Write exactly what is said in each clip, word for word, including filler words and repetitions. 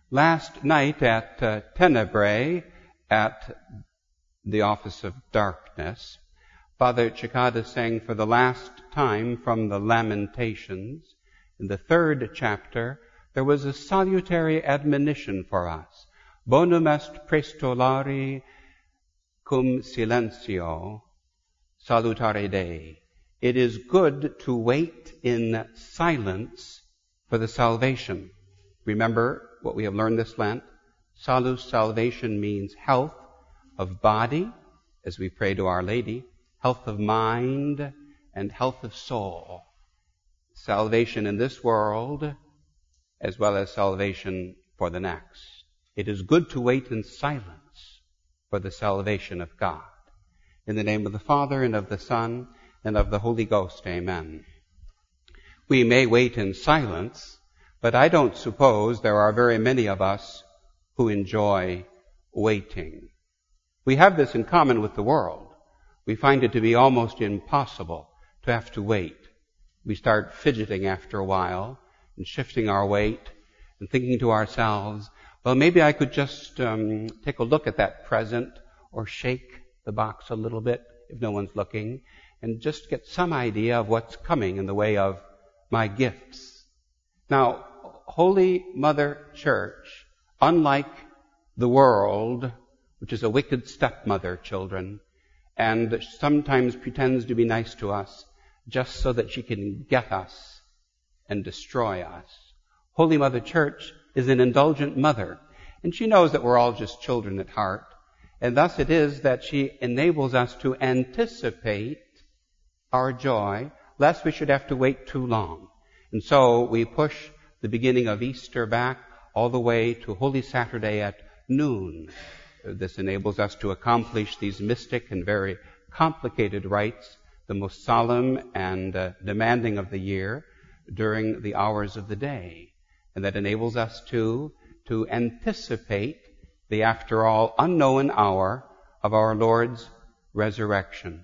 Last night at uh, Tenebrae, at the Office of Darkness, Father Cicada sang for the last time from the Lamentations. In the third chapter, there was a salutary admonition for us. Bonum est prestolari cum silentio salutare Dei. It is good to wait in silence for the salvation. Remember what we have learned this Lent. Salus, salvation, means health of body, as we pray to Our Lady, health of mind, and health of soul. Salvation in this world, as well as salvation for the next. It is good to wait in silence for the salvation of God. In the name of the Father, and of the Son, and of the Holy Ghost, amen. We may wait in silence, but I don't suppose there are very many of us who enjoy waiting. We have this in common with the world. We find it to be almost impossible to have to wait. We start fidgeting after a while and shifting our weight and thinking to ourselves, well, maybe I could just um, take a look at that present or shake the box a little bit if no one's looking and just get some idea of what's coming in the way of my gifts. Now, Holy Mother Church, unlike the world, which is a wicked stepmother, children, and sometimes pretends to be nice to us just so that she can get us and destroy us. Holy Mother Church is an indulgent mother, and she knows that we're all just children at heart, and thus it is that she enables us to anticipate our joy, lest we should have to wait too long. And so we push the beginning of Easter back all the way to Holy Saturday at noon. This enables us to accomplish these mystic and very complicated rites, the most solemn and uh, demanding of the year, during the hours of the day. And that enables us to, to anticipate the, after all, unknown hour of our Lord's resurrection.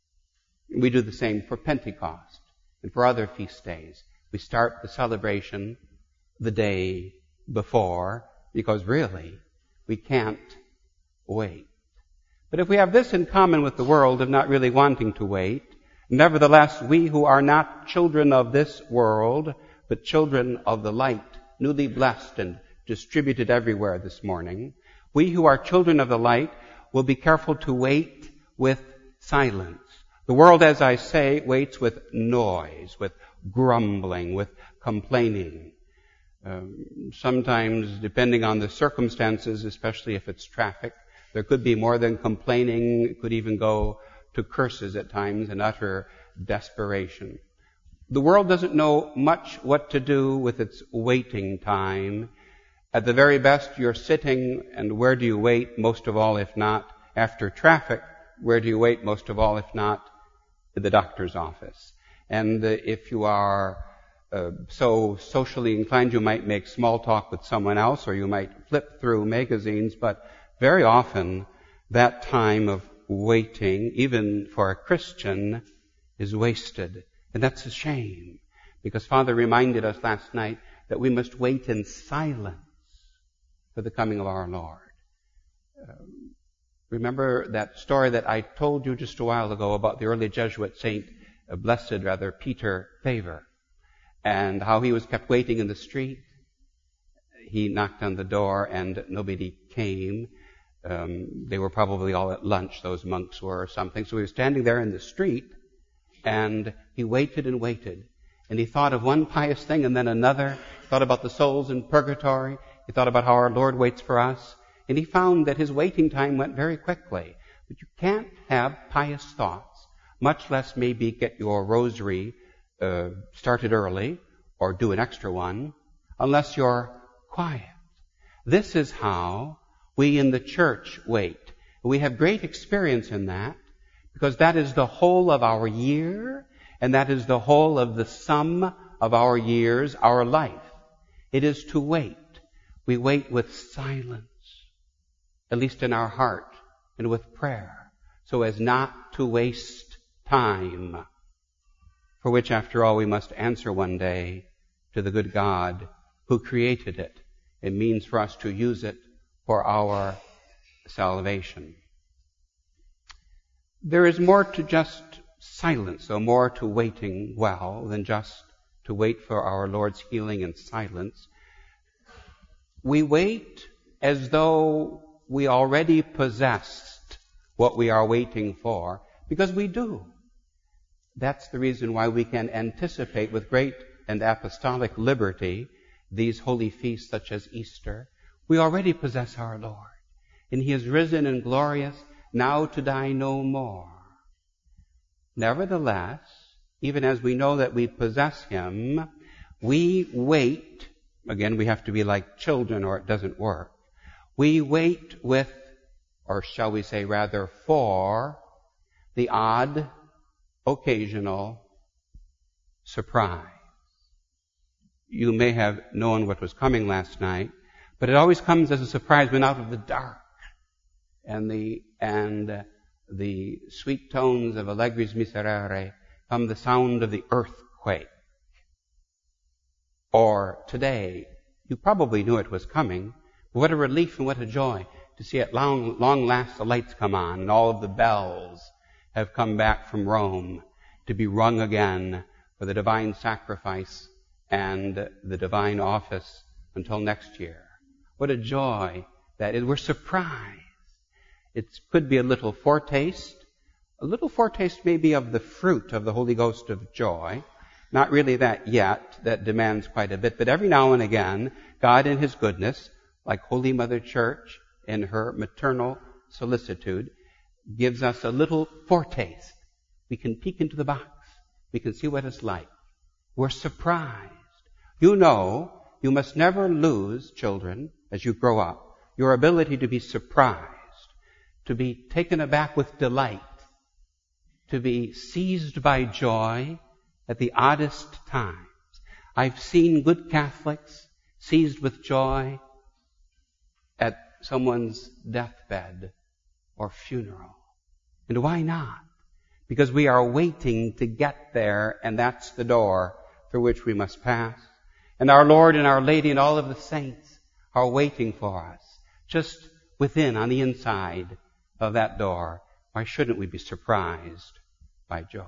We do the same for Pentecost and for other feast days. We start the celebration the day before because really we can't wait. But if we have this in common with the world of not really wanting to wait, nevertheless we who are not children of this world, but children of the light, newly blessed and distributed everywhere this morning, we who are children of the light will be careful to wait with silence. The world, as I say, waits with noise, with grumbling, with complaining. Um, sometimes, depending on the circumstances, especially if it's traffic, there could be more than complaining. It could even go to curses at times and utter desperation. The world doesn't know much what to do with its waiting time. At the very best, you're sitting, and where do you wait most of all, if not after traffic? Where do you wait most of all, if not at the doctor's office? And uh, if you are uh, so socially inclined, you might make small talk with someone else, or you might flip through magazines, but very often that time of waiting, even for a Christian, is wasted. And that's a shame, because Father reminded us last night that we must wait in silence for the coming of our Lord. Um, remember that story that I told you just a while ago about the early Jesuit saint, uh, blessed rather, Peter Favor, and how he was kept waiting in the street. He knocked on the door and nobody came. Um, they were probably all at lunch, those monks were, or something. So he was standing there in the street, and he waited and waited. And he thought of one pious thing and then another. He thought about the souls in purgatory. He thought about how our Lord waits for us. And he found that his waiting time went very quickly. But you can't have pious thoughts, much less maybe get your rosary uh, started early or do an extra one, unless you're quiet. This is how we in the church wait. We have great experience in that, because that is the whole of our year, and that is the whole of the sum of our years, our life. It is to wait. We wait with silence, at least in our heart, and with prayer, so as not to waste time, for which, after all, we must answer one day to the good God who created it It means for us to use it for our salvation. There is more to just silence, or more to waiting well than just to wait for our Lord's healing in silence. We wait as though we already possessed what we are waiting for, because we do. That's the reason why we can anticipate with great and apostolic liberty these holy feasts such as Easter. We already possess our Lord, and He is risen and glorious, now to die no more. Nevertheless, even as we know that we possess Him, we wait. Again, we have to be like children or it doesn't work. We wait with, or shall we say rather for, the odd, occasional surprise. You may have known what was coming last night, but it always comes as a surprise when out of the dark and the and the sweet tones of Allegri's Miserere come the sound of the earthquake. Or today, you probably knew it was coming, but what a relief and what a joy to see at long, long last the lights come on and all of the bells have come back from Rome to be rung again for the divine sacrifice and the divine office until next year. What a joy that is. We're surprised. It could be a little foretaste, a little foretaste maybe of the fruit of the Holy Ghost of joy. Not really that yet, that demands quite a bit, but every now and again, God in His goodness, like Holy Mother Church in her maternal solicitude, gives us a little foretaste. We can peek into the box. We can see what it's like. We're surprised. You know, you must never lose, children, as you grow up, your ability to be surprised, to be taken aback with delight, to be seized by joy at the oddest times. I've seen good Catholics seized with joy at someone's deathbed or funeral. And why not? Because we are waiting to get there, and that's the door through which we must pass. And our Lord and Our Lady and all of the saints are waiting for us, just within, on the inside of that door. Why shouldn't we be surprised by joy?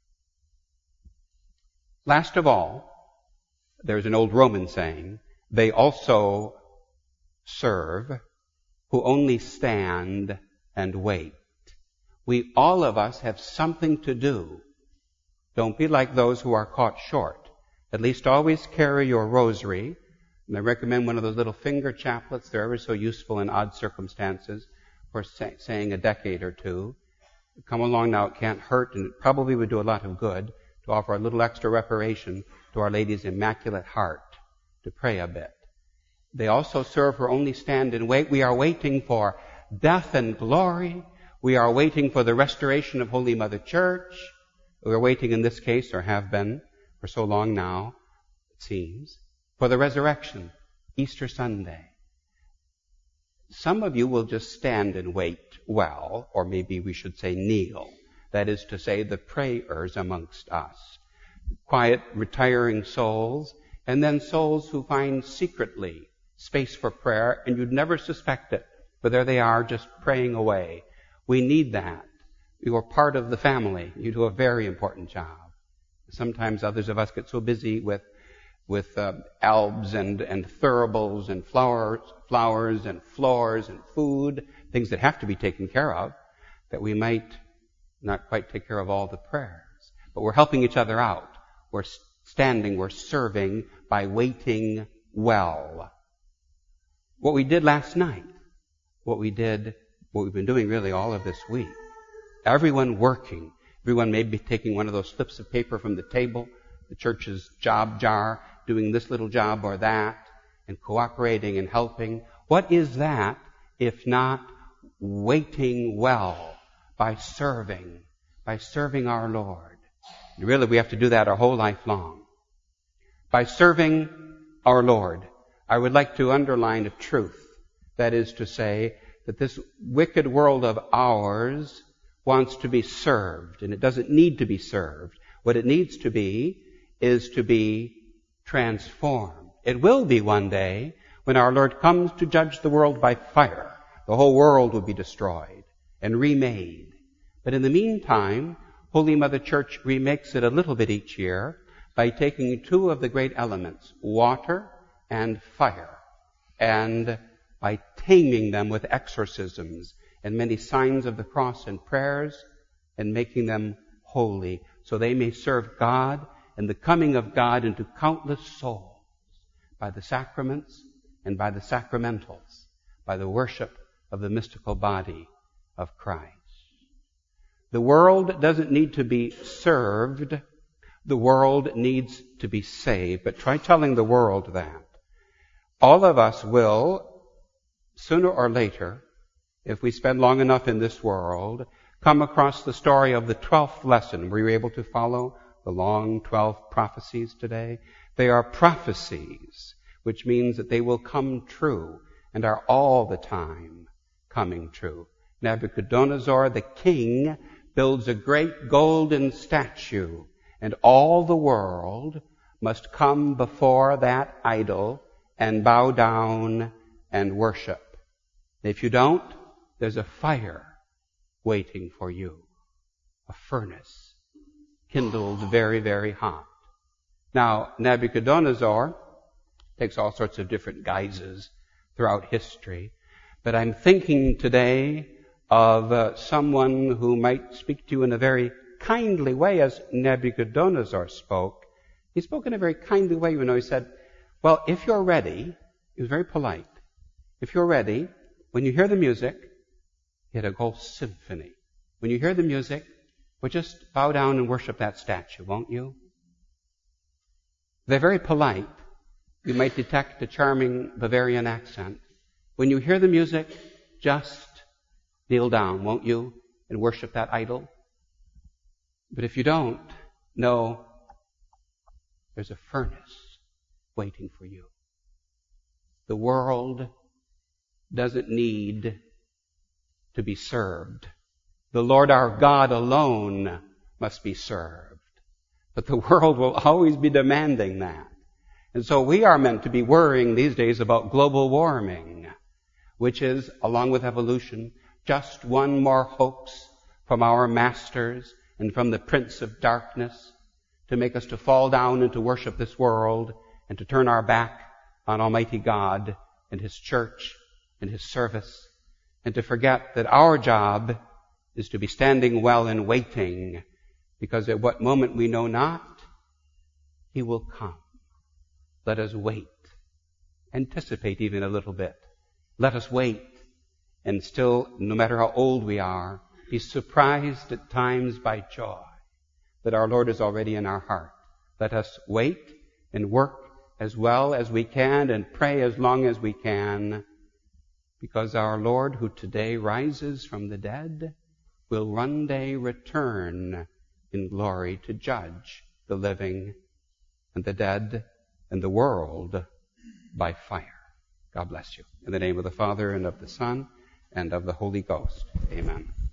Last of all, there's an old Roman saying, they also serve who only stand and wait. We, all of us, have something to do. Don't be like those who are caught short. At least always carry your rosary. And I recommend one of those little finger chaplets. They're ever so useful in odd circumstances for say, saying a decade or two. Come along now, it can't hurt, and it probably would do a lot of good to offer a little extra reparation to Our Lady's Immaculate Heart, to pray a bit. They also serve who only stand and wait. We are waiting for death and glory. We are waiting for the restoration of Holy Mother Church. We are waiting in this case, or have been for so long now, it seems, for the resurrection, Easter Sunday. Some of you will just stand and wait well, or maybe we should say kneel. That is to say, the prayers amongst us. Quiet, retiring souls, and then souls who find secretly space for prayer, and you'd never suspect it, but there they are, just praying away. We need that. You are part of the family. You do a very important job. Sometimes others of us get so busy with with uh, albs and, and thuribles and flowers, flowers and floors and food, things that have to be taken care of, that we might not quite take care of all the prayers. But we're helping each other out. We're standing, we're serving by waiting well. What we did last night, what we did, what we've been doing really all of this week, everyone working, everyone may be taking one of those slips of paper from the table, the church's job jar, doing this little job or that, and cooperating and helping. What is that if not waiting well by serving, by serving our Lord? And really, we have to do that our whole life long. By serving our Lord, I would like to underline a truth. That is to say, that this wicked world of ours wants to be served, and it doesn't need to be served. What it needs to be is to be transformed. It will be one day When our Lord comes to judge the world by fire, the whole world will be destroyed and remade. But in the meantime, Holy Mother Church remakes it a little bit each year by taking two of the great elements, water and fire, and by taming them with exorcisms and many signs of the cross and prayers, and making them holy, so they may serve God and the coming of God into countless souls by the sacraments and by the sacramentals, by the worship of the mystical body of Christ. The world doesn't need to be served. The world needs to be saved. But try telling the world that. All of us will, sooner or later, if we spend long enough in this world, come across the story of the twelfth lesson. Were you able to follow the long twelve prophecies today? They are prophecies, which means that they will come true and are all the time coming true. Nebuchadnezzar, the king, builds a great golden statue, and all the world must come before that idol and bow down and worship. If you don't, there's a fire waiting for you, a furnace kindled very, very hot. Now, Nebuchadnezzar takes all sorts of different guises throughout history, but I'm thinking today of uh, someone who might speak to you in a very kindly way as Nebuchadnezzar spoke. He spoke in a very kindly way, you know. He said, well, if you're ready, he was very polite. If you're ready, when you hear the music, he had a whole symphony. When you hear the music, well, just bow down and worship that statue, won't you? They're very polite. You might detect a charming Bavarian accent. When you hear the music, just kneel down, won't you, and worship that idol? But if you don't, know there's a furnace waiting for you. The world doesn't need to be served. The Lord our God alone must be served. But the world will always be demanding that. And so we are meant to be worrying these days about global warming, which is, along with evolution, just one more hoax from our masters and from the prince of darkness to make us to fall down and to worship this world and to turn our back on Almighty God and His church and His service, and to forget that our job is to be standing well and waiting, because at what moment we know not, He will come. Let us wait. Anticipate even a little bit. Let us wait. And still, no matter how old we are, be surprised at times by joy that our Lord is already in our heart. Let us wait and work as well as we can and pray as long as we can, because our Lord, who today rises from the dead, will one day return in glory to judge the living and the dead and the world by fire. God bless you. In the name of the Father, and of the Son, and of the Holy Ghost. Amen.